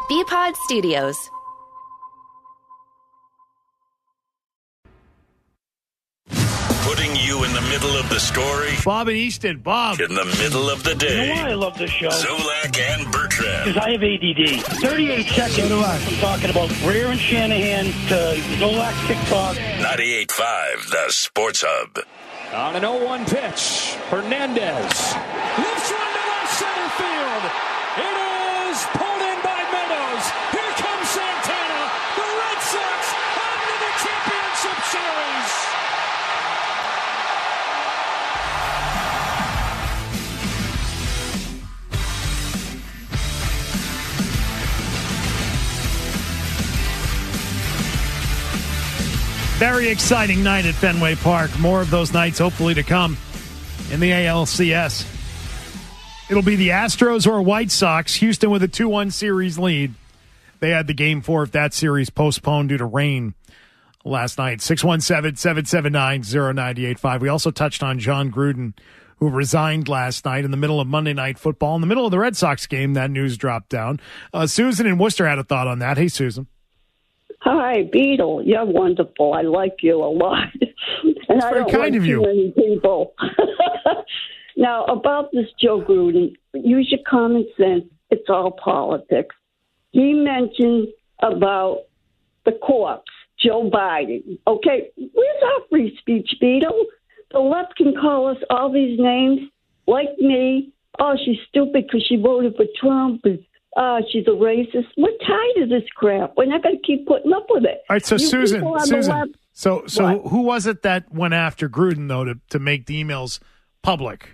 BPod Studios. Putting you in the middle of the story. Bob and Easton. Bob. In the middle of the day. You know why I love this show? Zulak and Bertrand. Because I have ADD. 38 seconds from talking about Greer and Shanahan to Zulak TikTok. 98.5, the Sports Hub. On an 0-1 pitch, Hernandez lifts one to left center field. It is pulled in by Meadows. Here comes Santana. The Red Sox onto the championship series. Very exciting night at Fenway Park. More of those nights hopefully to come in the ALCS. It'll be the Astros or White Sox. Houston with a 2-1 series lead. They had the Game 4 of that series postponed due to rain last night. 617-779-0985. We also touched on John Gruden, who resigned last night in the middle of Monday Night Football. In the middle of the Red Sox game, that news dropped down. Susan in Worcester had a thought on that. Hey, Susan. Hi, Beetle. You're wonderful. I like you a lot. And I don't like too many people. Now, about this Joe Gruden, use your common sense. It's all politics. He mentioned about the corpse, Joe Biden. Okay, where's our free speech, Beetle? The left can call us all these names, like me. Oh, she's stupid because she voted for Trump. She's a racist. We're tired of this crap. We're not going to keep putting up with it. All right, so Susan, so who was it that went after Gruden, though, to make the emails public?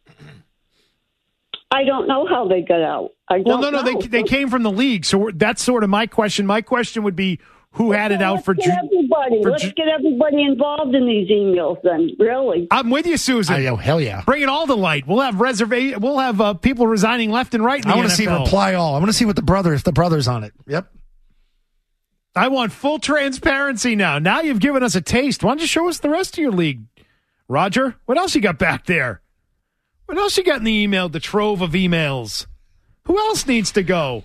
I don't know how they got out. They came from the league, so that's sort of my question. My question would be, who had it out for everybody? Let's get everybody involved in these emails then, really. I'm with you, Susan. Oh, hell yeah. Bring it all to light. We'll have We'll have people resigning left and right in the I want NFL. to see reply all. I want to see what the brother's on it. Yep. I want full transparency now. Now you've given us a taste. Why don't you show us the rest of your league? Roger, what else you got back there? What else you got in the email, the trove of emails? Who else needs to go?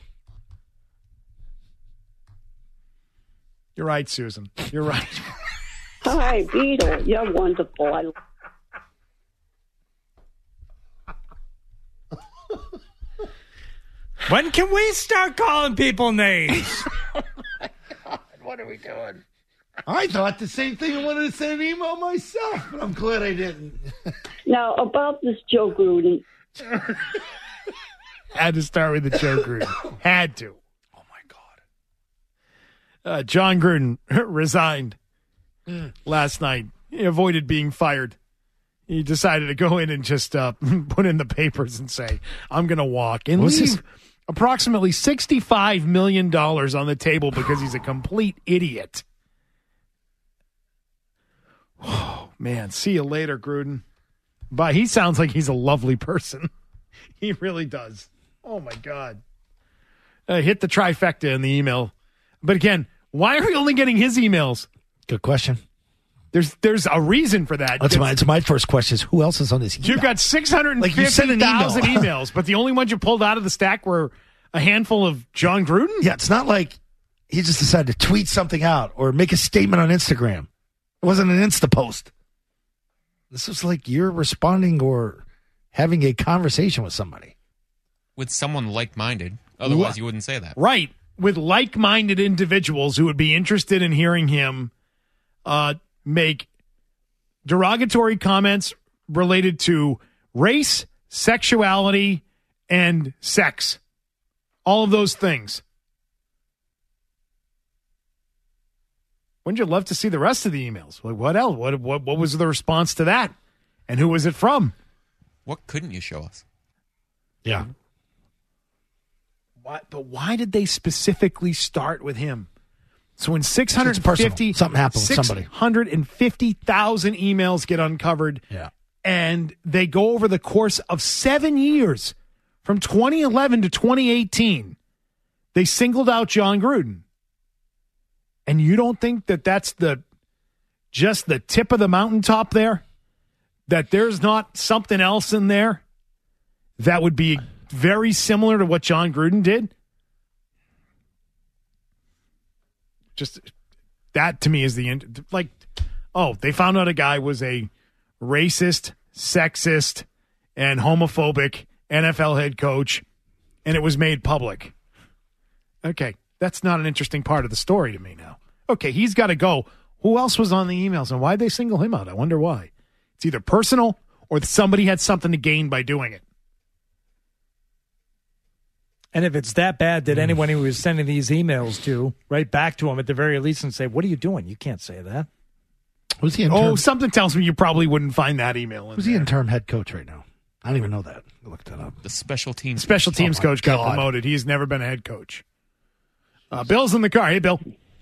You're right, Susan. You're right. Hi, Beetle. You're wonderful. When can we start calling people names? Oh my God, what are we doing? I thought the same thing. I wanted to send an email myself, but I'm glad I didn't. Now, about this Joe Gruden. Had to start with the Joe Gruden. Had to. Oh, my God. John Gruden resigned last night. He avoided being fired. He decided to go in and just put in the papers and say, I'm going to walk. And leave approximately $65 million on the table because he's a complete idiot. Oh, man. See you later, Gruden. But he sounds like he's a lovely person. He really does. Oh, my God. Hit the trifecta in the email. But again, why are we only getting his emails? Good question. There's a reason for that. That's my first question is, who else is on this email? You've got 650,000 emails, but the only ones you pulled out of the stack were a handful of John Gruden? Yeah, it's not like he just decided to tweet something out or make a statement on Instagram. It wasn't an Insta post. This was like you're responding or having a conversation with somebody. With someone like-minded. Otherwise, you wouldn't say that. Right. With like-minded individuals who would be interested in hearing him make derogatory comments related to race, sexuality, and sex. All of those things. Wouldn't you love to see the rest of the emails? Like, what else? What was the response to that? And who was it from? What couldn't you show us? Yeah. Why did they specifically start with him? So when 650, something happened with somebody. 650,000 emails get uncovered, and they go over the course of 7 years, from 2011 to 2018, they singled out John Gruden. And you don't think that that's just the tip of the mountaintop there? That there's not something else in there that would be very similar to what John Gruden did? Just that to me is they found out a guy was a racist, sexist, and homophobic NFL head coach, and it was made public. Okay, that's not an interesting part of the story to me now. Okay, he's got to go. Who else was on the emails, and why'd they single him out? I wonder why. It's either personal or somebody had something to gain by doing it. And if it's that bad, did anyone who was sending these emails to write back to him at the very least and say, what are you doing? You can't say that. Who's the interim? Something tells me you probably wouldn't find that email. Who's the interim head coach right now? I don't even know that. I looked that up. The special teams coach got promoted. He's never been a head coach. Bill's in the car. Hey, Bill.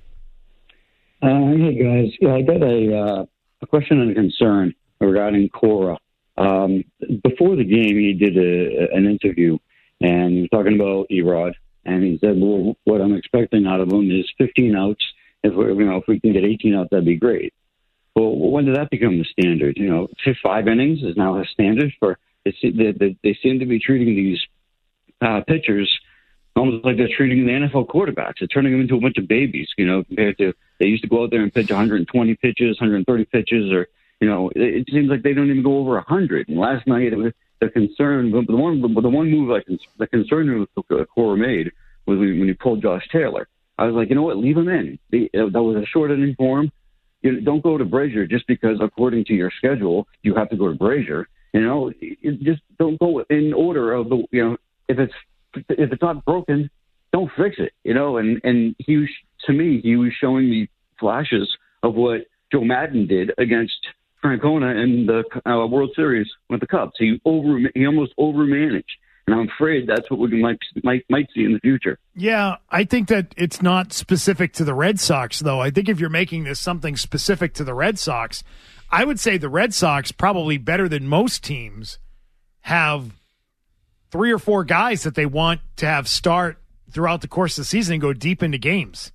Hey, guys. Yeah, I got a question and a concern regarding Cora. Before the game, he did an interview, and he was talking about Erod, and he said, well, what I'm expecting out of him is 15 outs. If we can get 18 outs, that'd be great. Well, when did that become the standard? 5 innings is now a standard for. They seem to be treating these pitchers almost like they're treating the NFL quarterbacks. They're turning them into a bunch of babies. Compared to they used to go out there and pitch 120 pitches, 130 pitches, or it seems like they don't even go over 100. And last night, it was the concern. The one move the concern Cora made was when he pulled Josh Taylor. I was like, you know what, leave him in. That was a short inning for him. Don't go to Brazier just because, according to your schedule, you have to go to Brazier. Just don't go in order of the. If it's not broken, don't fix it. And he was, to me, he was showing me flashes of what Joe Madden did against Francona in the World Series with the Cubs. He almost overmanaged. And I'm afraid that's what we might see in the future. Yeah, I think that it's not specific to the Red Sox, though. I think if you're making this something specific to the Red Sox, I would say the Red Sox, probably better than most teams, have 3 or 4 guys that they want to have start throughout the course of the season and go deep into games.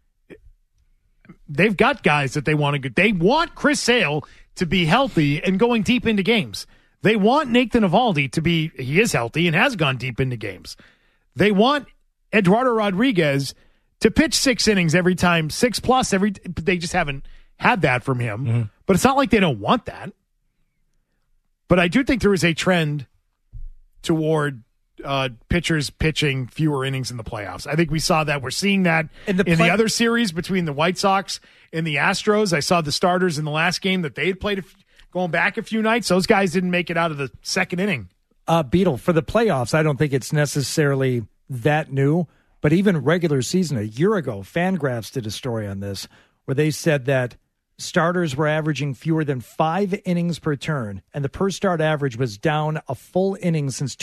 They've got guys that they want to go. They want Chris Sale to be healthy and going deep into games. They want Nathan Eovaldi to be, he is healthy and has gone deep into games. They want Eduardo Rodriguez to pitch 6 innings every time, 6+, they just haven't had that from him. Mm-hmm. But it's not like they don't want that. But I do think there is a trend toward pitchers pitching fewer innings in the playoffs. I think we saw that. We're seeing that in the other series between the White Sox and the Astros. I saw the starters in the last game that they had played going back a few nights. Those guys didn't make it out of the second inning. Beetle, for the playoffs, I don't think it's necessarily that new, but even regular season, a year ago, Fangraphs did a story on this where they said that starters were averaging fewer than 5 innings per turn, and the per start average was down a full inning since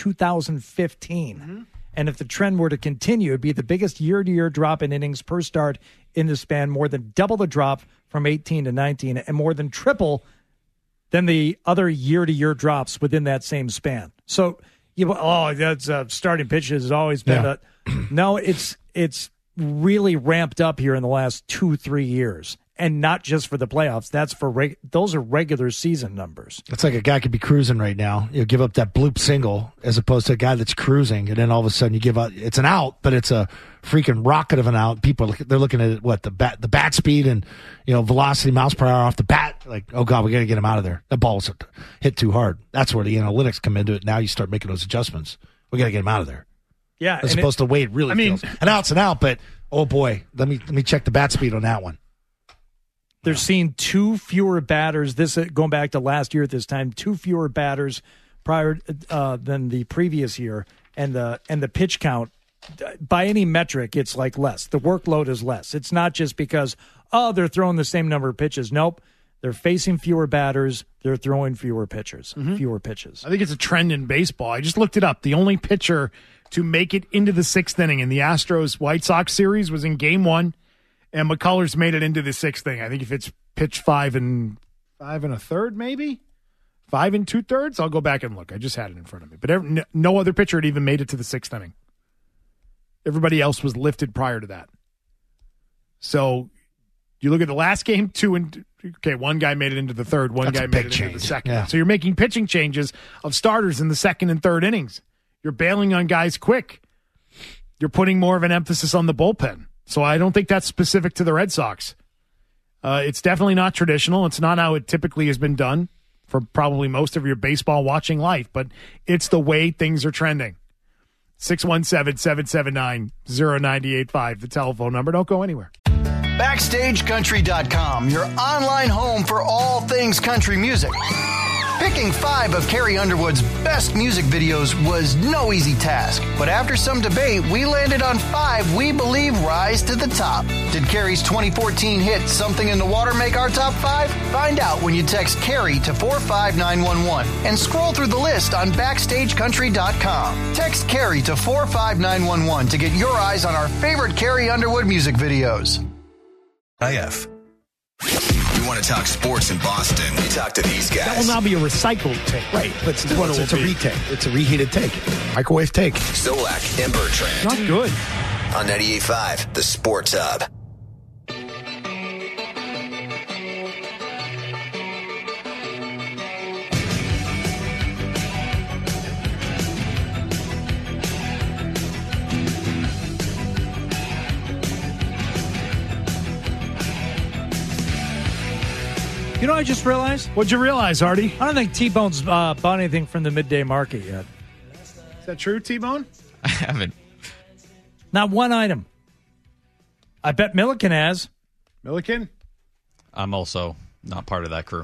2015. Mm-hmm. And if the trend were to continue, it'd be the biggest year-to-year drop in innings per start in the span, more than double the drop from 18 to 19, and more than triple than the other year-to-year drops within that same span. So, that's starting pitches has always been no, it's really ramped up here in the last 2-3 years. And not just for the playoffs. That's for those are regular season numbers. It's like a guy could be cruising right now. You give up that bloop single as opposed to a guy that's cruising, and then all of a sudden you give out. It's an out, but it's a freaking rocket of an out. People they're looking at the bat speed and velocity, miles per hour off the bat. Like, oh god, we got to get him out of there. That ball's hit too hard. That's where the analytics come into it. Now you start making those adjustments. We got to get him out of there. Yeah, as opposed to Wade really feels. An out's an out, but oh boy, let me check the bat speed on that one. They're seeing 2 fewer batters. This going back to last year at this time, 2 fewer batters prior than the previous year, and the pitch count by any metric, it's like less. The workload is less. It's not just because they're throwing the same number of pitches. Nope, they're facing fewer batters. They're throwing fewer pitches. Mm-hmm. Fewer pitches. I think it's a trend in baseball. I just looked it up. The only pitcher to make it into the 6th inning in the Astros White Sox series was in Game 1. And McCullers made it into the 6th inning. I think if it's pitched 5 1/3, maybe 5 2/3. I'll go back and look. I just had it in front of me. But no other pitcher had even made it to the 6th inning. Everybody else was lifted prior to that. So you look at the last game, 1 guy made it into the 3rd, one guy made it into the 2nd. Yeah. So you're making pitching changes of starters in the 2nd and 3rd innings. You're bailing on guys quick. You're putting more of an emphasis on the bullpen. So I don't think that's specific to the Red Sox. It's definitely not traditional. It's not how it typically has been done for probably most of your baseball watching life, but it's the way things are trending. 617-779-0985, the telephone number. Don't go anywhere. BackstageCountry.com, your online home for all things country music. Picking 5 of Carrie Underwood's best music videos was no easy task, but after some debate, we landed on 5 we believe rise to the top. Did Carrie's 2014 hit Something in the Water make our top 5? Find out when you text Carrie to 45911 and scroll through the list on BackstageCountry.com. Text Carrie to 45911 to get your eyes on our favorite Carrie Underwood music videos. IF. You want to talk sports in Boston? You talk to these guys. That will now be a recycled take. Right, but it's a retake. It's a reheated take. Microwave take. Zolak and Bertrand. Not good. On 98.5, the Sports Hub. You know what I just realized? What'd you realize, Artie? I don't think T-Bone's bought anything from the midday market yet. Is that true, T-Bone? I haven't. Not one item. I bet Milliken has. Milliken? I'm also not part of that crew.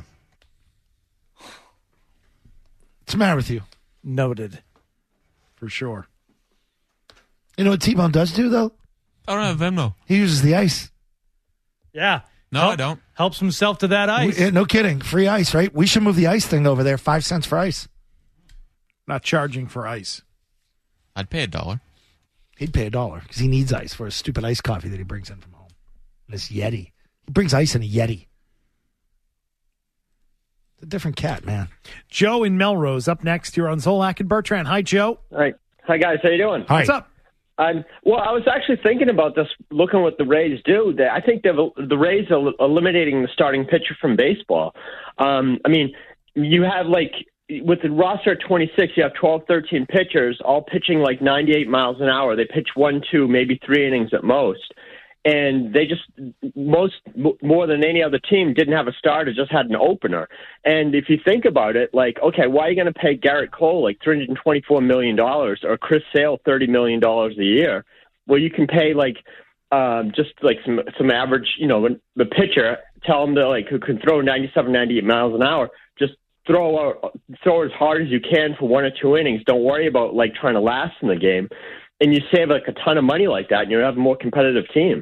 What's the matter with you? Noted. For sure. You know what T-Bone does do, though? I don't have Venmo. He uses the ice. Yeah. No, I don't. Helps himself to that ice. No kidding. Free ice, right? We should move the ice thing over there. 5 cents for ice. Not charging for ice. I'd pay $1. He'd pay $1 because he needs ice for his stupid iced coffee that he brings in from home. And this Yeti. He brings ice in a Yeti. It's a different cat, man. Joe in Melrose up next here on Zolak and Bertrand. Hi, Joe. All right. Hi, guys. How you doing? Hi. What's up? Well, I was actually thinking about this, looking what the Rays do. I think the Rays are eliminating the starting pitcher from baseball. I mean, you have with the roster at 26, you have 12, 13 pitchers, all pitching like 98 miles an hour. They pitch 1, 2, maybe 3 innings at most. And they just, more than any other team, didn't have a starter, just had an opener. And if you think about it, okay, why are you going to pay Garrett Cole $324 million or Chris Sale $30 million a year? Well, you can pay just some average, the pitcher, tell him to who can throw 97, 98 miles an hour, just throw as hard as you can for 1 or 2 innings. Don't worry about trying to last in the game. And you save a ton of money like that, and you have a more competitive team.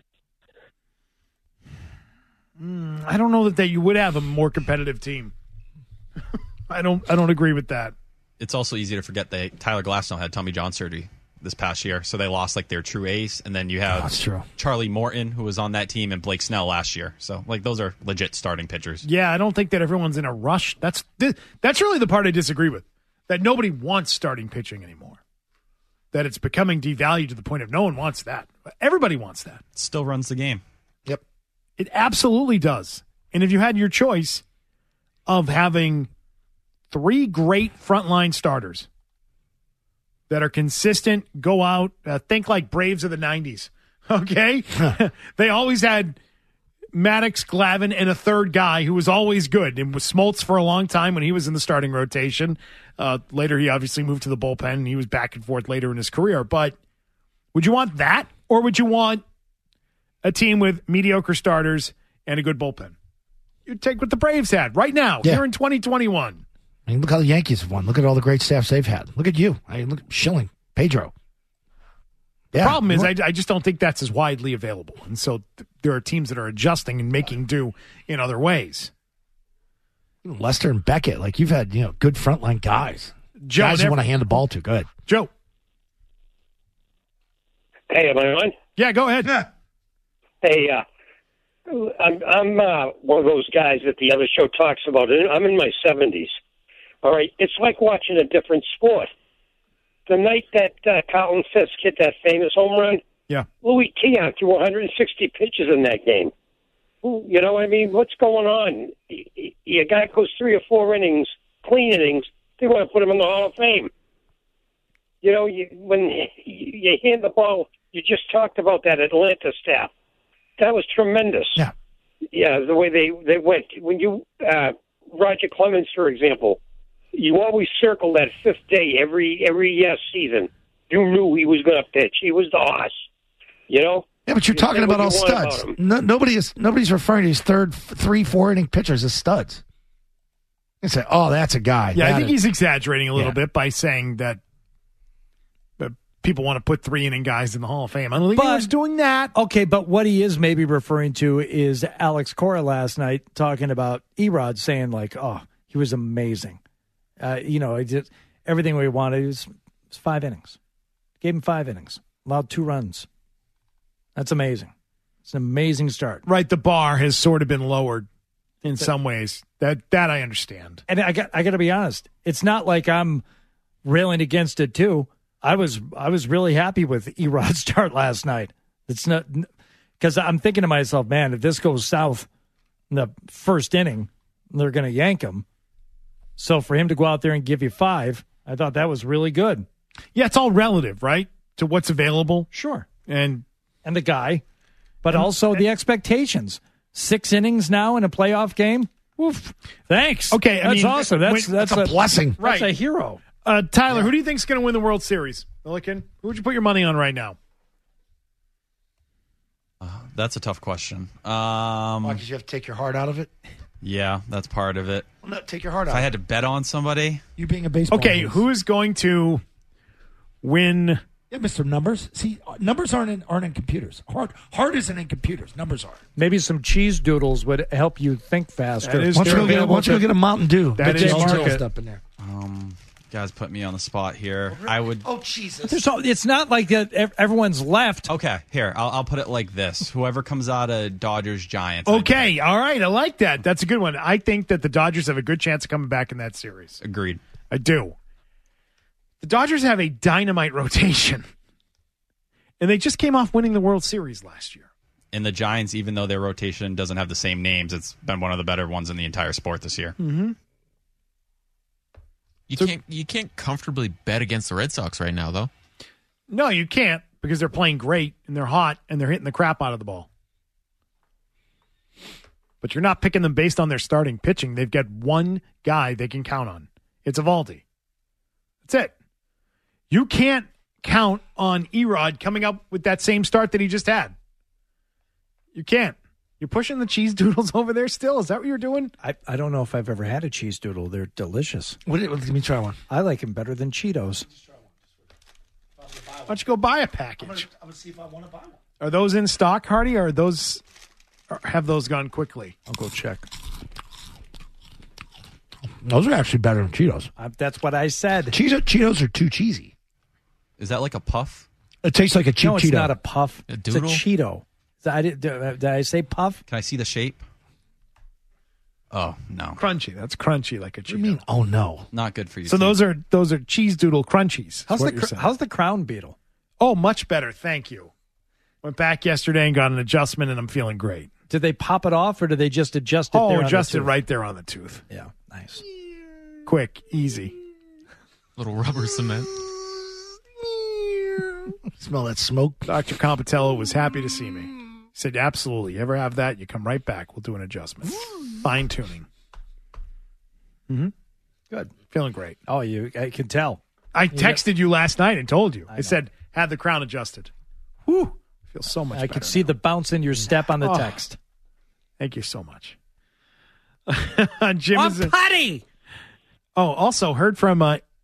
I don't know that you would have a more competitive team. I don't agree with that. It's also easy to forget that Tyler Glasnow had Tommy John surgery this past year, so they lost their true ace, and then you have Charlie Morton, who was on that team, and Blake Snell last year. So those are legit starting pitchers. Yeah, I don't think that everyone's in a rush. That's really the part I disagree with. That nobody wants starting pitching anymore. That it's becoming devalued to the point of no one wants that. Everybody wants that. It still runs the game. Yep. It absolutely does. And if you had your choice of having 3 great frontline starters that are consistent, go out, think like Braves of the 90s, okay? They always had Maddox, Glavine, and a third guy who was always good. It was Smoltz for a long time when he was in the starting rotation. Later, he obviously moved to the bullpen, and he was back and forth later in his career. But would you want that, or would you want a team with mediocre starters and a good bullpen? You'd take what the Braves had right now, here in 2021. I mean, look how the Yankees have won. Look at all the great staffs they've had. Look at you. Look at Schilling, Pedro. The problem is I just don't think that's as widely available. And so there are teams that are adjusting and making do in other ways. Lester and Beckett, you've had, good frontline guys. Joe, guys you want to hand the ball to. Go ahead. Joe. Hey, am I on? Yeah, go ahead. Yeah. Hey, I'm one of those guys that the other show talks about. I'm in my 70s. All right, it's like watching a different sport. The night that Carlton Fisk hit that famous home run, Louis Tiant threw 160 pitches in that game. You know, what's going on? A guy goes 3 or 4 innings, clean innings, they want to put him in the Hall of Fame. When you hand the ball You just talked about that Atlanta staff. That was tremendous. Yeah. Yeah, the way they went. When you, Roger Clemens, for example, you always circle that fifth day every season. You knew he was going to pitch. He was the hoss. You know? Yeah, but you're talking about all studs. Nobody's referring to his 3-4 inning pitchers as studs. You say, oh, that's a guy. Yeah, I think he's exaggerating a little bit by saying that people want to put 3 inning guys in the Hall of Fame. I don't think he was doing that. Okay, but what he is maybe referring to is Alex Cora last night talking about Erod, saying like, oh, he was amazing. He did everything we wanted. It was 5 innings. Gave him 5 innings. Allowed 2 runs. That's amazing. It's an amazing start. Right, the bar has sort of been lowered in some ways. That I understand. And I got to be honest. It's not like I'm railing against it too. I was really happy with Erod's start last night. It's not because I'm thinking to myself, man, if this goes south in the first inning, they're going to yank him. So for him to go out there and give you 5, I thought that was really good. Yeah, it's all relative, right, to what's available. Sure. And the guy, but also the expectations. 6 innings now in a playoff game. Oof. Thanks. Okay, that's awesome. That's a blessing. That's a hero. Tyler, who do you think is going to win the World Series? Milliken, who would you put your money on right now? That's a tough question. Because you have to take your heart out of it? Yeah, that's part of it. Well, no, take your heart out. If I had to bet on somebody. You being a baseball player. Who is going to win? Yeah, Mr. Numbers. See, numbers aren't in computers. Heart isn't in computers. Numbers are. Maybe some cheese doodles would help you think faster. Why don't you go get a Mountain Dew? That is all up in there. Guys put me on the spot here. I would. Oh, Jesus. It's not like that everyone's left. Okay, here. I'll put it like this. Whoever comes out of Dodgers Giants. Okay, all right. I like that. That's a good one. I think that the Dodgers have a good chance of coming back in that series. Agreed. I do. The Dodgers have a dynamite rotation. And they just came off winning the World Series last year. And the Giants, even though their rotation doesn't have the same names, it's been one of the better ones in the entire sport this year. Mm-hmm. You can't comfortably bet against the Red Sox right now, though. No, you can't, because they're playing great and they're hot and they're hitting the crap out of the ball. But you're not picking them based on their starting pitching. They've got one guy they can count on. It's Eovaldi. That's it. You can't count on Erod coming up with that same start that he just had. You can't. You're pushing the cheese doodles over there still? Is that what you're doing? I don't know if I've ever had a cheese doodle. They're delicious. Let me try one. I like them better than Cheetos. Why don't you go buy a package? I'm going to see if I want to buy one. Are those in stock, Hardy, or have those gone quickly? I'll go check. Those are actually better than Cheetos. That's what I said. Cheetos are too cheesy. Is that like a puff? It tastes like a cheap Cheeto. No, it's not a puff. A doodle? It's a Cheeto. Did I say puff? Can I see the shape? Oh, no. Crunchy. That's crunchy like a Cheeto. What do you mean, oh, no? Not good for you. So those are cheese doodle crunchies. How's the Crown Beetle? Oh, much better. Thank you. Went back yesterday and got an adjustment, and I'm feeling great. Did they pop it off, or did they just adjust it there on the tooth? Adjust it right there on the tooth. Yeah, nice. Quick, easy. Little rubber cement. Smell that smoke? Dr. Compatello was happy to see me. He said, absolutely. You ever have that, you come right back. We'll do an adjustment. Fine-tuning. Mm-hmm. Good. Feeling great. Oh, I can tell. I texted you last night and told you. I said, have the crown adjusted. Whew. Feels so much better. I could see the bounce in your step on the text. Thank you so much. Jim is putty. Oh, also heard from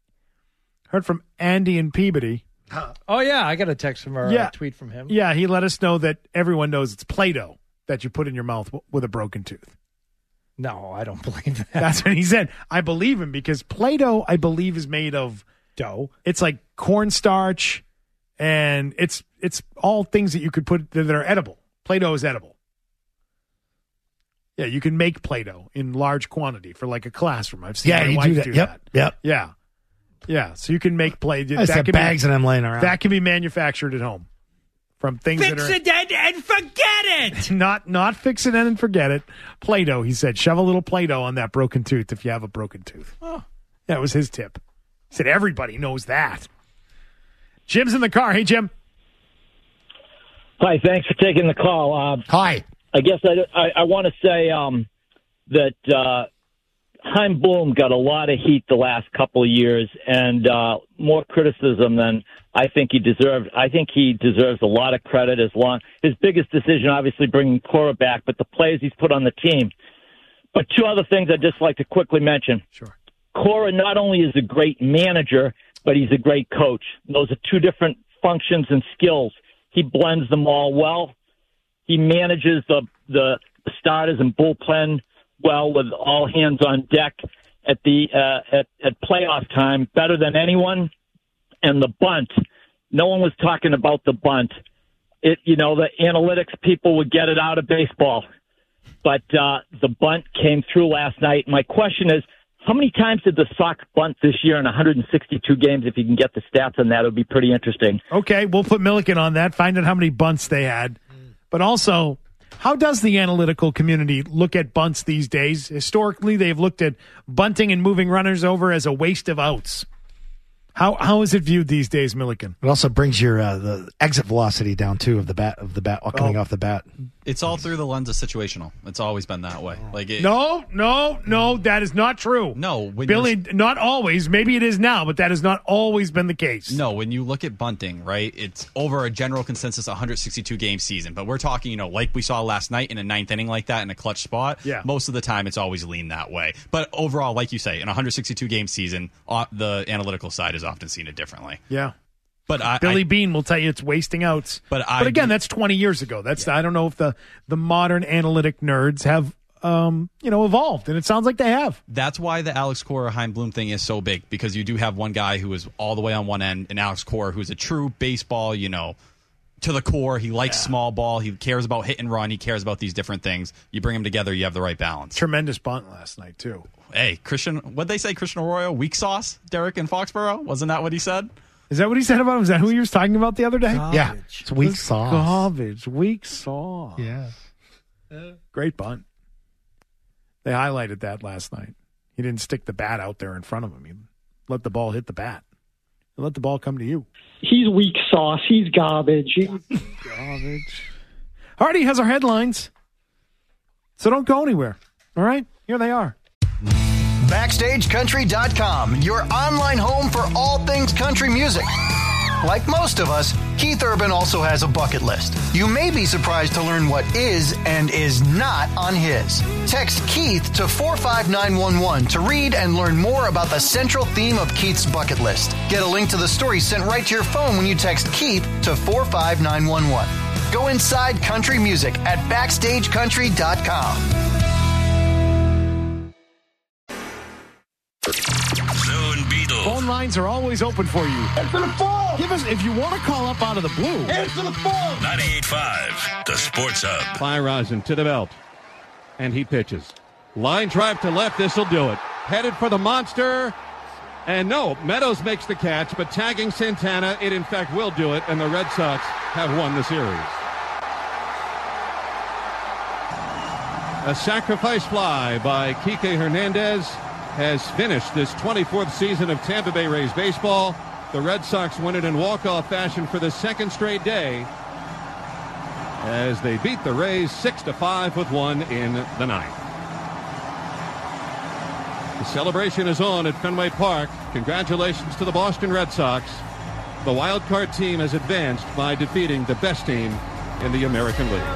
Andy and Peabody. Oh, yeah. I got a text from a tweet from him. Yeah, he let us know that everyone knows it's Play-Doh that you put in your mouth with a broken tooth. No, I don't believe that. That's what he said. I believe him because Play-Doh, I believe, is made of dough. It's like cornstarch, and it's all things that you could put that are edible. Play-Doh is edible. Yeah, you can make Play-Doh in large quantity for like a classroom. I've seen my wife do that. Yep. Yeah, so you can make Play-Doh. I said bags and I'm laying around. That can be manufactured at home from things fix that are... Fix it and forget it! Not fix it and forget it. Play-Doh, he said. Shove a little Play-Doh on that broken tooth if you have a broken tooth. Oh. That was his tip. He said everybody knows that. Jim's in the car. Hey, Jim. Hi, thanks for taking the call. Hi. I guess I want to say that Chaim Bloom got a lot of heat the last couple of years and more criticism than I think he deserved. I think he deserves a lot of credit. His biggest decision, obviously, bringing Cora back, but the players he's put on the team. But two other things I'd just like to quickly mention. Sure. Cora not only is a great manager, but he's a great coach. Those are two different functions and skills. He blends them all well. He manages the starters and bullpen well with all hands on deck at playoff time better than anyone. And the bunt, no one was talking about the bunt. The analytics people would get it out of baseball, but the bunt came through last night. My question is, how many times did the Sox bunt this year in 162 games? If you can get the stats on that, it would be pretty interesting. Okay, we'll put Milliken on that, find out how many bunts they had. But also, how does the analytical community look at bunts these days? Historically, they've looked at bunting and moving runners over as a waste of outs. How is it viewed these days, Milliken? It also brings your the exit velocity down too of the bat coming off the bat. It's all through the lens of situational. It's always been that way. No, that is not true. No, Billy, not always. Maybe it is now, but that has not always been the case. No, when you look at bunting, right, it's over a general consensus 162-game season. But we're talking, like we saw last night in a ninth inning like that in a clutch spot. Yeah. Most of the time, it's always leaned that way. But overall, like you say, in a 162-game season, the analytical side is often seen it differently. Yeah. But Billy Bean will tell you it's wasting outs. But again, that's 20 years ago. I don't know if the modern analytic nerds have evolved, and it sounds like they have. That's why the Alex Cora Chaim Bloom thing is so big, because you do have one guy who is all the way on one end, and Alex Cora, who's a true baseball, to the core. He likes small ball. He cares about hit and run. He cares about these different things. You bring them together, you have the right balance. Tremendous bunt last night too. Hey, what'd they say? Christian Arroyo, weak sauce. Derek in Foxborough, wasn't that what he said? Is that what he said about him? Is that who he was talking about the other day? Garbage. Yeah, it's weak sauce. Garbage, weak sauce. Yeah. Great bunt. They highlighted that last night. He didn't stick the bat out there in front of him. He let the ball hit the bat. He let the ball come to you. He's weak sauce. He's garbage. Garbage. Hardy has our headlines. So don't go anywhere. All right? Here they are. BackstageCountry.com, your online home for all things country music. Like most of us, Keith Urban also has a bucket list. You may be surprised to learn what is and is not on his. Text Keith to 45911 to read and learn more about the central theme of Keith's bucket list. Get a link to the story sent right to your phone when you text Keith to 45911. Go inside country music at BackstageCountry.com. Zone Beetle. Phone lines are always open for you. Answer the phone. Give us, if you want to call up out of the blue. Answer the phone. 98.5, the Sports Hub. Feiereisen to the belt. And he pitches. Line drive to left. This'll do it. Headed for the monster. And no, Meadows makes the catch, but tagging Santana, it in fact will do it, and the Red Sox have won the series. A sacrifice fly by Kike Hernandez has finished this 24th season of Tampa Bay Rays baseball. The Red Sox win it in walk-off fashion for the second straight day as they beat the Rays 6-5 with one in the ninth. The celebration is on at Fenway Park. Congratulations to the Boston Red Sox. The wild card team has advanced by defeating the best team in the American League.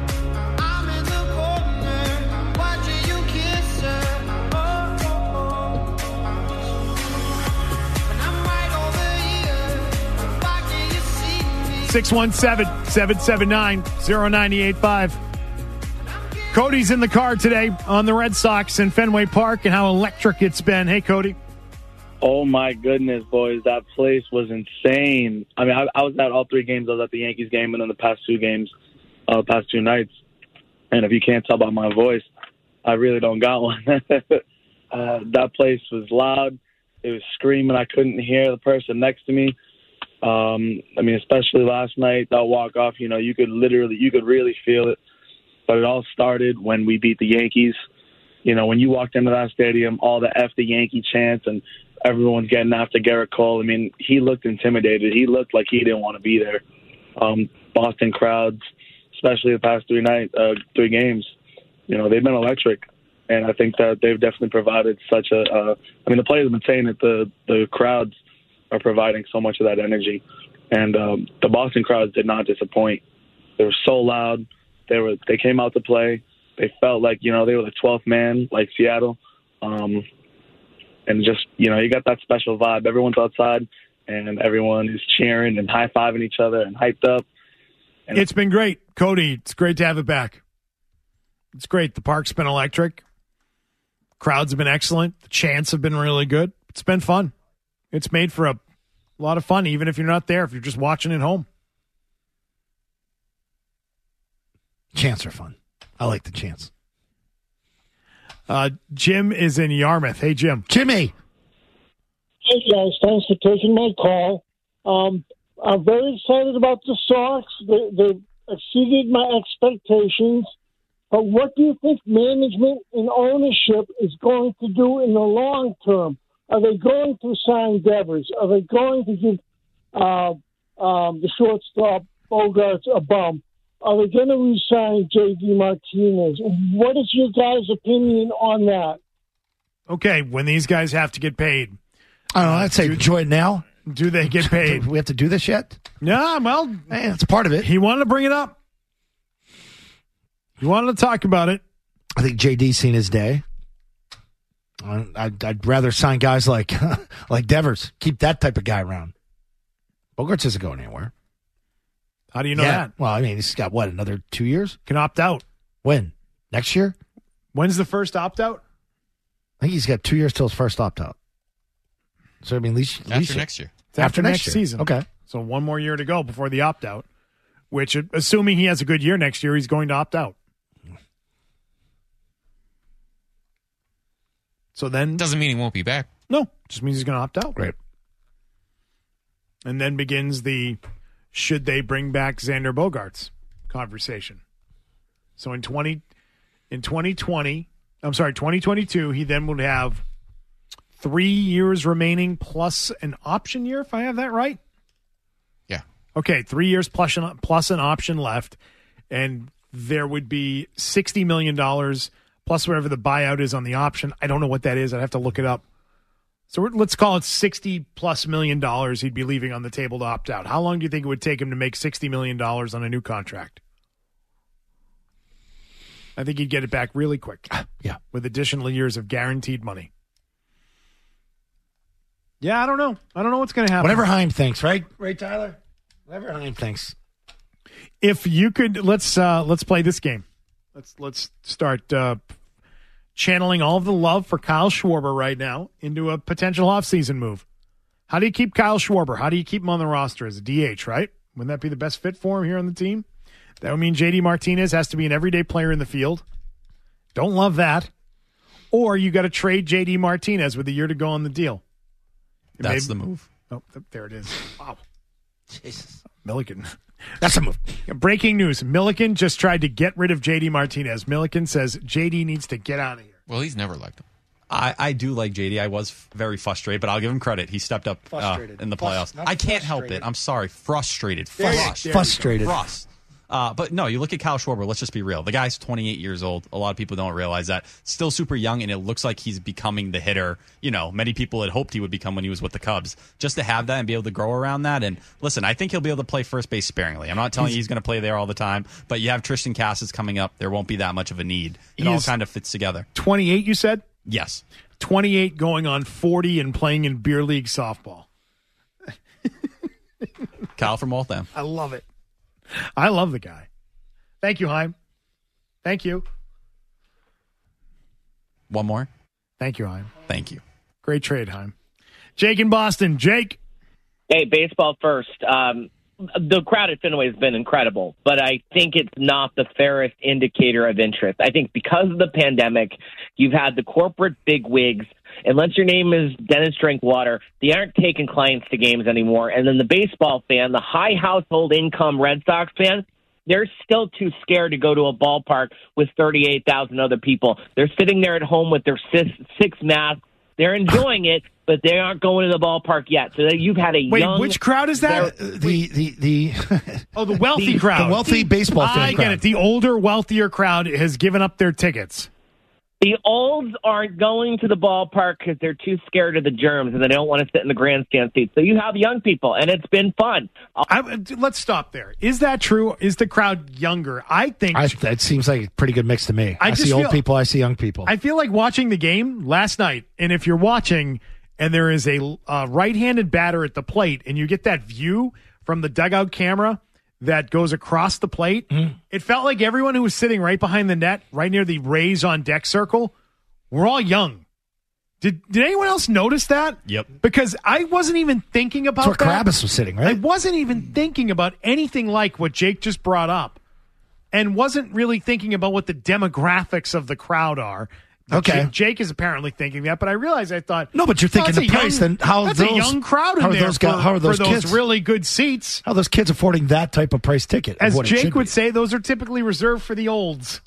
617-779-0985. Cody's in the car today on the Red Sox in Fenway Park and how electric it's been. Hey, Cody. Oh, my goodness, boys. That place was insane. I mean, I was at all three games. I was at the Yankees game and then the past two games, past two nights. And if you can't tell by my voice, I really don't got one. That place was loud. It was screaming. I couldn't hear the person next to me. I mean, especially last night, that walk-off, you could really feel it. But it all started when we beat the Yankees. When you walked into that stadium, all the F the Yankee chants and everyone's getting after Garrett Cole. I mean, he looked intimidated. He looked like he didn't want to be there. Boston crowds, especially the past 3 games, they've been electric. And I think that they've definitely provided such the players have been saying that the crowds are providing so much of that energy. And the Boston crowds did not disappoint. They were so loud. They came out to play. They felt like, they were the 12th man, like Seattle. And just, you got that special vibe. Everyone's outside, and everyone is cheering and high-fiving each other and hyped up. And it's been great. Cody, it's great to have it back. It's great. The park's been electric. Crowds have been excellent. The chants have been really good. It's been fun. It's made for a lot of fun, even if you're not there, if you're just watching at home. Chants are fun. I like the chants. Jim is in Yarmouth. Hey, Jim. Jimmy. Hey, guys. Thanks for taking my call. I'm very excited about the Sox. They exceeded my expectations. But what do you think management and ownership is going to do in the long term? Are they going to sign Devers? Are they going to give the shortstop Bogarts a bump? Are they going to re-sign J.D. Martinez? What is your guys' opinion on that? Okay, when these guys have to get paid. I don't know. I'd say enjoy it now. Do they get paid? Do we have to do this yet? Yeah, well. Hey, it's part of it. He wanted to bring it up. He wanted to talk about it. I think J.D.'s seen his day. I'd rather sign guys like Devers. Keep that type of guy around. Bogarts isn't going anywhere. How do you know that? Well, I mean, he's got, another 2 years? Can opt out. When? Next year? When's the first opt-out? I think he's got 2 years till his first opt-out. So, I mean, at least next year. It's after next year. Season. Okay. So 1 more year to go before the opt-out, which, assuming he has a good year next year, he's going to opt out. So then... Doesn't mean he won't be back. No, just means he's going to opt out. Great. And then begins the should they bring back Xander Bogaerts conversation. So in 2022, he then would have 3 years remaining plus an option year, if I have that right? Yeah. Okay, 3 years plus an option left, and there would be $60 million plus whatever the buyout is on the option. I don't know what that is. I'd have to look it up. So let's call it $60+ million he'd be leaving on the table to opt out. How long do you think it would take him to make $60 million on a new contract? I think he'd get it back really quick. Yeah. With additional years of guaranteed money. Yeah, I don't know. I don't know what's going to happen. Whatever Heim thinks, right? Right, Tyler? Whatever Heim thinks. If you could, let's play this game. Let's start channeling all of the love for Kyle Schwarber right now into a potential offseason move. How do you keep Kyle Schwarber? How do you keep him on the roster as a DH, right? Wouldn't that be the best fit for him here on the team? That would mean J.D. Martinez has to be an everyday player in the field. Don't love that. Or you got to trade J.D. Martinez with a year to go on the deal. That's the move. Oh, there it is. Wow. Jesus. Milliken. That's a move. Breaking news. Milliken just tried to get rid of J.D. Martinez. Milliken says J.D. needs to get out of here. Well, he's never liked him. I do like JD. I was very frustrated, but I'll give him credit. He stepped up in the playoffs. I can't help it. I'm sorry. Frustrated. Frustrated. But no, you look at Kyle Schwarber. Let's just be real. The guy's 28 years old. A lot of people don't realize that. Still super young, and it looks like he's becoming the hitter, many people had hoped he would become when he was with the Cubs. Just to have that and be able to grow around that. And listen, I think he'll be able to play first base sparingly. I'm not telling you he's going to play there all the time, but you have Tristan Casas coming up. There won't be that much of a need. It all kind of fits together. 28, you said? Yes. 28 going on 40 and playing in beer league softball. Kyle from Waltham. I love it. I love the guy. Thank you, Heim. Thank you. One more. Thank you, Heim. Thank you. Great trade, Heim. Jake in Boston. Jake. Hey, baseball first. The crowd at Fenway has been incredible, but I think it's not the fairest indicator of interest. I think because of the pandemic, you've had the corporate bigwigs. Unless your name is Dennis Drinkwater, they aren't taking clients to games anymore. And then the baseball fan, the high household income Red Sox fan, they're still too scared to go to a ballpark with 38,000 other people. They're sitting there at home with their six masks. They're enjoying it, but they aren't going to the ballpark yet. So you've had a young... Wait, which crowd is that? The wealthy crowd. The wealthy baseball fan I crowd. get it. The older, wealthier crowd has given up their tickets. The olds aren't going to the ballpark because they're too scared of the germs and they don't want to sit in the grandstand seats. So you have young people, and it's been fun. Let's stop there. Is that true? Is the crowd younger? I think that seems like a pretty good mix to me. I see old people. I see young people. I feel like watching the game last night, and if you're watching and there is a right-handed batter at the plate and you get that view from the dugout camera that goes across the plate, it felt like everyone who was sitting right behind the net, right near the Rays on deck circle, were all young. Did anyone else notice that? Yep. Because I wasn't even thinking about That's where that. Kravis was sitting, right? I wasn't even thinking about anything like what Jake just brought up, and wasn't really thinking about what the demographics of the crowd are. Okay. Jake is apparently thinking that, but I realized No, but you're thinking the price. Then that's a young crowd in there how are those for kids? those really good seats. How are those kids affording that type of price ticket? As Jake would say, those are typically reserved for the olds.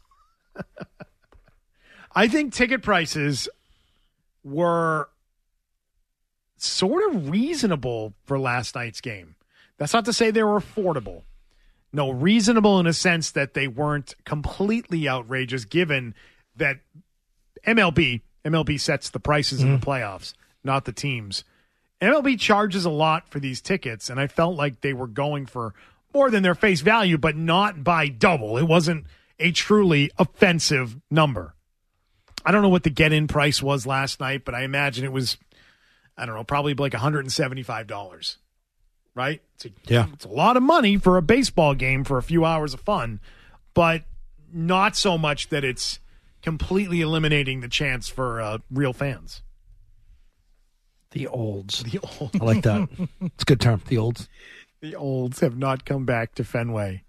I think ticket prices were sort of reasonable for last night's game. That's not to say they were affordable. No, reasonable in a sense that they weren't completely outrageous, given that MLB sets the prices in the playoffs, not the teams. MLB charges a lot for these tickets, and I felt like they were going for more than their face value, but not by double. It wasn't a truly offensive number. I don't know what the get-in price was last night, but I imagine it was, I don't know, probably like $175, right? It's a lot of money for a baseball game for a few hours of fun, but not so much that it's completely eliminating the chance for real fans. The olds. I like that. It's a good term, the olds. The olds have not come back to Fenway.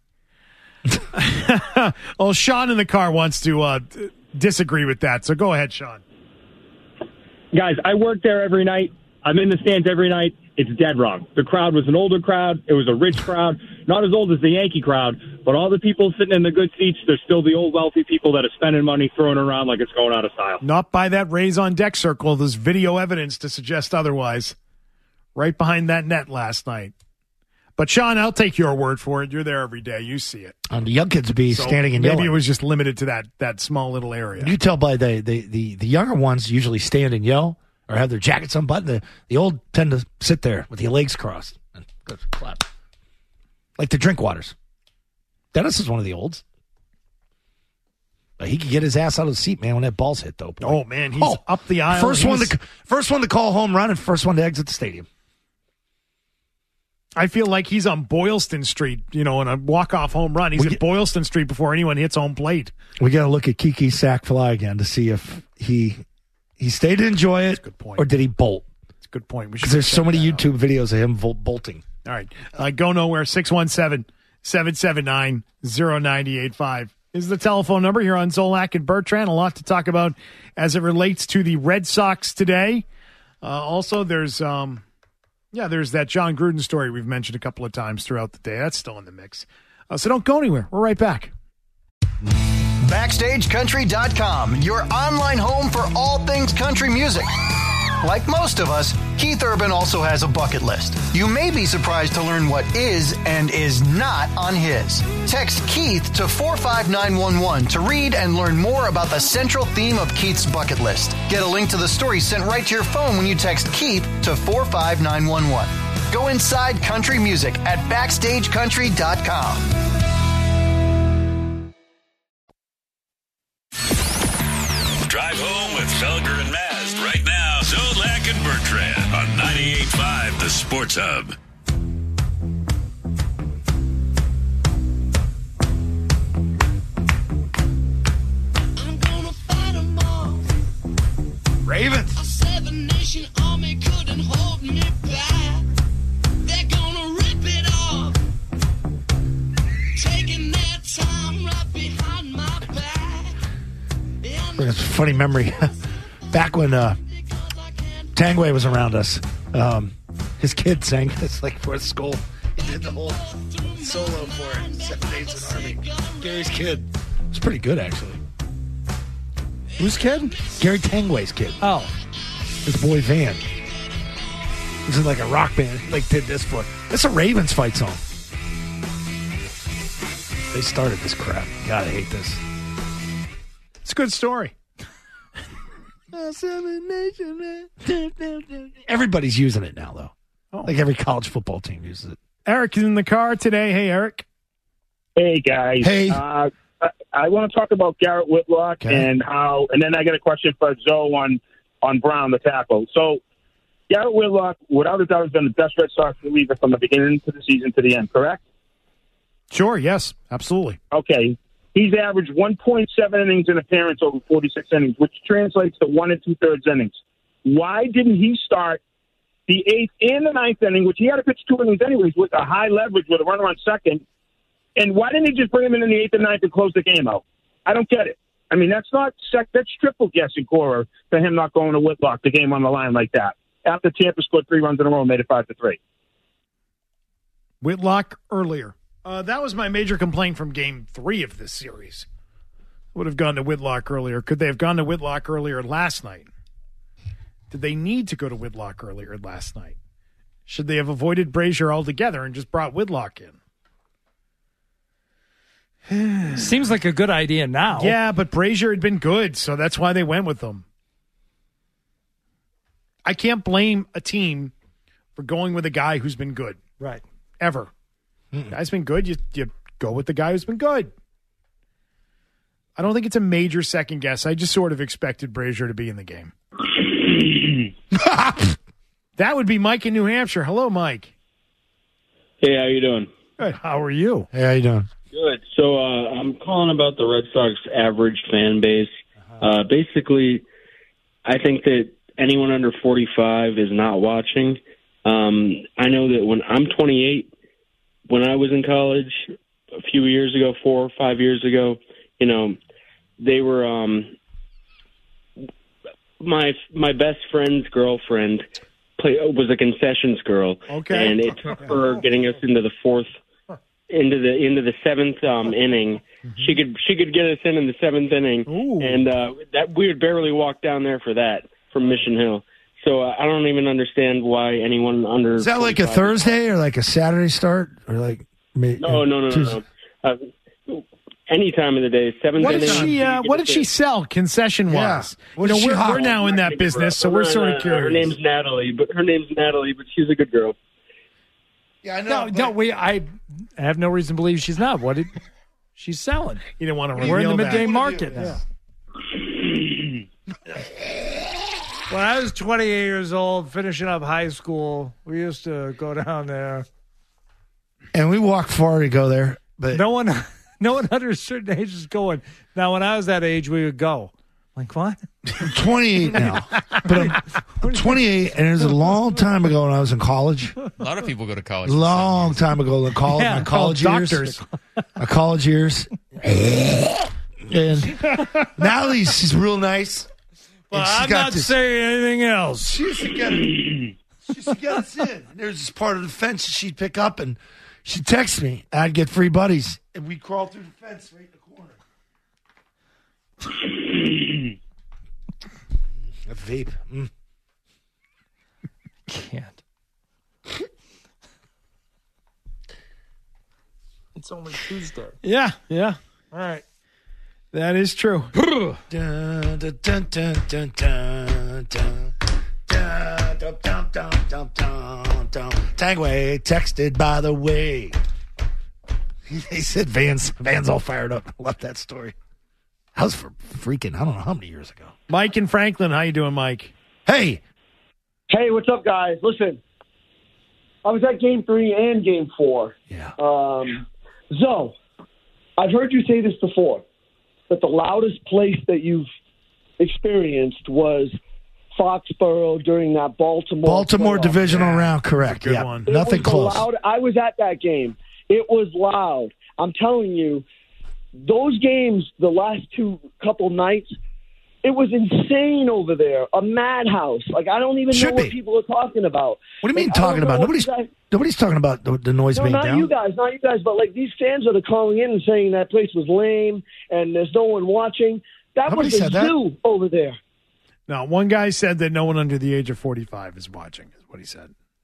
Well, Sean in the car wants to disagree with that, so go ahead, Sean. Guys, I work there every night. I'm in the stands every night. It's dead wrong. The crowd was an older crowd. It was a rich crowd. Not as old as the Yankee crowd, but all the people sitting in the good seats, they're still the old wealthy people that are spending money, throwing around like it's going out of style. Not by that Rays on deck circle. There's video evidence to suggest otherwise. Right behind that net last night. But, Sean, I'll take your word for it. You're there every day. You see it. The young kids would be standing and yelling. Maybe it was just limited to that small little area. You tell by the younger ones usually stand and yell or have their jackets unbuttoned. The old tend to sit there with your legs crossed and clap. Like the drink waters. Dennis is one of the olds. But he could get his ass out of the seat, man, when that ball's hit, though. Boy. Oh, man, he's up the aisle. First one to call home run and first one to exit the stadium. I feel like he's on Boylston Street, in a walk-off home run. He's at Boylston Street before anyone hits home plate. We got to look at Kiki's sack fly again to see if he stayed to enjoy it, good point. Or did he bolt? That's a good point. Because there's so many YouTube videos of him bolting. All right. Go nowhere. 617-779-0985 is the telephone number here on Zolak and Bertrand. A lot to talk about as it relates to the Red Sox today. Also, there's that John Gruden story we've mentioned a couple of times throughout the day. That's still in the mix. So don't go anywhere. We're right back. BackstageCountry.com, your online home for all things country music. Like most of us, Keith Urban also has a bucket list. You may be surprised to learn what is and is not on his. Text Keith to 45911 to read and learn more about the central theme of Keith's bucket list. Get a link to the story sent right to your phone when you text Keith to 45911. Go inside country music at BackstageCountry.com. Drive home with Felger and Maz right now. Zolak and Bertrand on 98.5 The Sports Hub. Ravens. A seven-nation army couldn't hold me back. They're gonna rip it off. Taking their time right behind my back. It's a funny memory. Back when Tangway was around us, his kid sang this like for school. He did the whole solo for it. 7 Days in Army. Gary's kid. It's pretty good, actually. Whose kid? Gary Tangway's kid. Oh. His boy Van. This is like a rock band. Like did this for. It's a Ravens fight song. They started this crap. God, I hate this. It's a good story. Everybody's using it now, though. Like every college football team uses it. Eric is in the car today. Hey, Eric. Hey, guys. Hey. I want to talk about Garrett Whitlock and then I got a question for Zoe on Brown, the tackle. So, Garrett Whitlock, without a doubt, has been the best Red Sox reliever from the beginning of the season to the end, correct? Sure, yes, absolutely. Okay. He's averaged 1.7 innings in appearance over 46 innings, which translates to 1 2/3 innings. Why didn't he start the 8th and the 9th inning, which he had to pitch 2 innings anyways, with a high leverage with a runner on second? And why didn't he just bring him in the 8th and 9th and close the game out? I don't get it. I mean, that's triple guessing, Cora, for him not going to Whitlock, the game on the line like that. After Tampa scored 3 runs in a row and made it 5-3. Whitlock earlier. That was my major complaint from Game 3 of this series. Would have gone to Whitlock earlier. Could they have gone to Whitlock earlier last night? Did they need to go to Whitlock earlier last night? Should they have avoided Brazier altogether and just brought Whitlock in? Seems like a good idea now. Yeah, but Brazier had been good, so that's why they went with them. I can't blame a team for going with a guy who's been good. Right. Ever. Guy's been good, you go with the guy who's been good. I don't think it's a major second guess. I just sort of expected Brazier to be in the game. That would be Mike in New Hampshire. Hello, Mike. Hey, how you doing? Good. How are you? Hey, how you doing? Good. So I'm calling about the Red Sox average fan base. Basically, I think that anyone under 45 is not watching. I know that when I'm 28, when I was in college a few years ago, 4 or 5 years ago, you know, they were my best friend's girlfriend was a concessions girl. Okay. And it took her getting us into the into the 7th inning. She could get us in the 7th inning. Ooh. And that we would barely walk down there for that from Mission Hill. So I don't even understand why anyone under. Is that like a Thursday or like a Saturday start or like? No. Any time of the day, 7th inning. What did she sell concession wise? What did she hawk? We're now in that business, so we're sort of curious. Her name's Natalie, but she's a good girl. Yeah, I know. I have no reason to believe she's not. What did she's selling? You didn't want to reveal We're in the that. midday market now. When I was 28 years old, finishing up high school, we used to go down there. And we walked far to go there, but no one under a certain age is going. Now, when I was that age, we would go. Like, what? I'm 28 now. But I'm 28, and it was a long time ago when I was in college. A lot of people go to college. Long time ago in college, Yeah, my college years. doctors. My college years. And Natalie's, she's real nice. Well, And she's I'm got not this- saying anything else. She used to get us in. And there's this part of the fence that she'd pick up, and she'd text me. I'd get free buddies. And we'd crawl through the fence right in the corner. A vape. Can't. It's only Tuesday. Yeah. All right. That is true. Dun, dun, dun, dun, dun, dun, dun, dun, dun, dun, dun, dun, dun, dun. Tangway texted, by the way. He said Van's all fired up. I love that story. That was for freaking, I don't know how many years ago. Mike in Franklin, how you doing, Mike? Hey. Hey, what's up, guys? Listen, I was at Game 3 and Game 4. Yeah. Zoe, I've heard you say this before, that the loudest place that you've experienced was Foxborough during that Baltimore playoff. divisional round, correct. Good Yeah, one. nothing It was close. Loud. I was at that game. It was loud. I'm telling you, those games, the last couple nights, it was insane over there. A madhouse. Like, I don't even know what people are talking about. What do you mean Like, I don't talking know about? what you guys- Nobody's talking about the noise No, being not down. you guys, but like these fans that are calling in and saying that place was lame and there's no one watching. That Nobody was a said that. zoo over there. No, one guy said that no one under the age of 45 is watching, is what he said.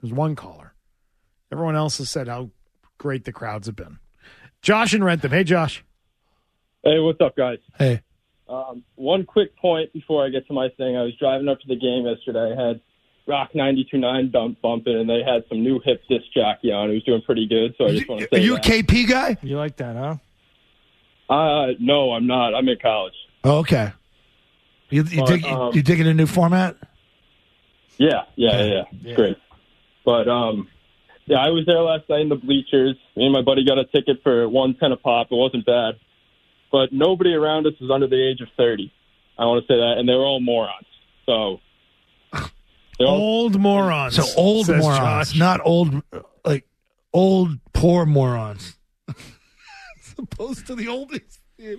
There's one caller. Everyone else has said how great the crowds have been. Josh in Rentham. Hey, Josh. Hey, what's up, guys? Hey. One quick point before I get to my thing. I was driving up to the game yesterday. I had Rock 92.9 bumping, and they had some new hip disc jockey on. He was doing pretty good, so I just want to say Are you a KP guy? You like that, huh? No, I'm not. I'm in college. Oh, okay. You digging a new format? Yeah. It's great. But, yeah, I was there last night in the bleachers. Me and my buddy got a ticket for $110 a pop. It wasn't bad. But nobody around us was under the age of 30. I want to say that. And they were all morons. So... Old morons. So old says morons, Josh. not old, like old poor morons. As opposed to the oldies.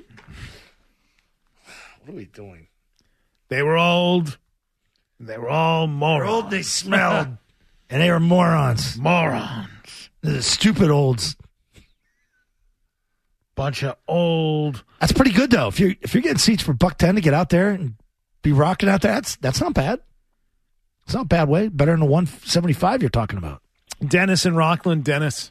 What are we doing? They were old. They were all morons. They were old, they smelled. And they were morons. Morons. The stupid olds. Bunch of old. That's pretty good though. If you're getting seats for $110 to get out there and be rocking out there, that's not bad. It's not a bad way. Better than the 175 you're talking about. Dennis in Rockland. Dennis.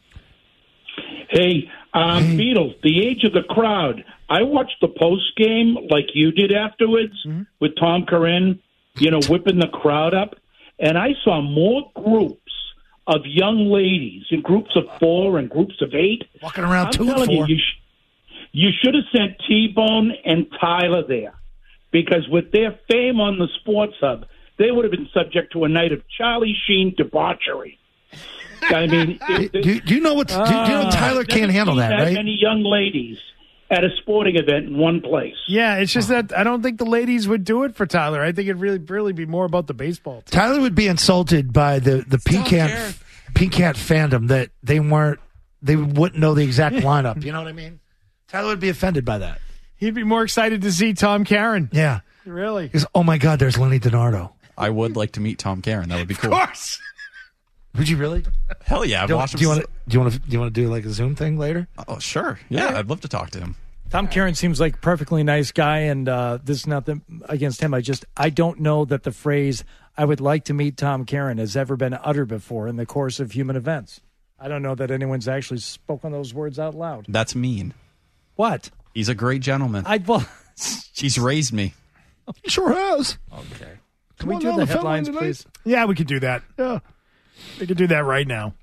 Hey, Beatles, the age of the crowd. I watched the post game like you did afterwards with Tom Curran, whipping the crowd up. And I saw more groups of young ladies in groups of 4 and groups of 8. Walking around I'm 2 and telling 4. You should have sent T-Bone and Tyler there. Because with their fame on the Sports Hub, they would have been subject to a night of Charlie Sheen debauchery. I mean, do you know Tyler can't handle that, right? Many young ladies at a sporting event in one place. Yeah, it's just that I don't think the ladies would do it for Tyler. I think it'd really be more about the baseball team. Tyler would be insulted by the Pecan fandom that they wouldn't know the exact lineup. You know what I mean? Tyler would be offended by that. He'd be more excited to see Tom Caron. Yeah. Really? Because, oh my God, there's Lenny DiNardo. I would like to meet Tom Caron. That would be cool. Of course. Would you really? Hell yeah! Do you want to do like a Zoom thing later? Oh sure, yeah, I'd love to talk to him. Tom Caron seems like a perfectly nice guy, and this is not against him. I don't know that the phrase "I would like to meet Tom Caron" has ever been uttered before in the course of human events. I don't know that anyone's actually spoken those words out loud. That's mean. What? He's a great gentleman. He's raised me. He sure has. Okay. Can we do the headlines, please? Yeah, we could do that. Yeah. We could do that right now.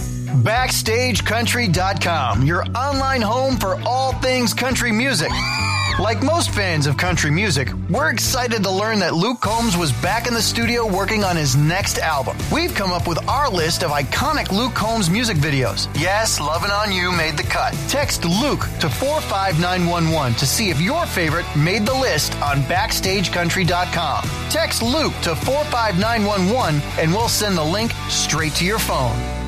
BackstageCountry.com, your online home for all things country music. Like most fans of country music, we're excited to learn that Luke Combs was back in the studio working on his next album. We've come up with our list of iconic Luke Combs music videos. Yes, Lovin' On You made the cut. Text Luke to 45911 to see if your favorite made the list on BackstageCountry.com. Text Luke to 45911 and we'll send the link straight to your phone.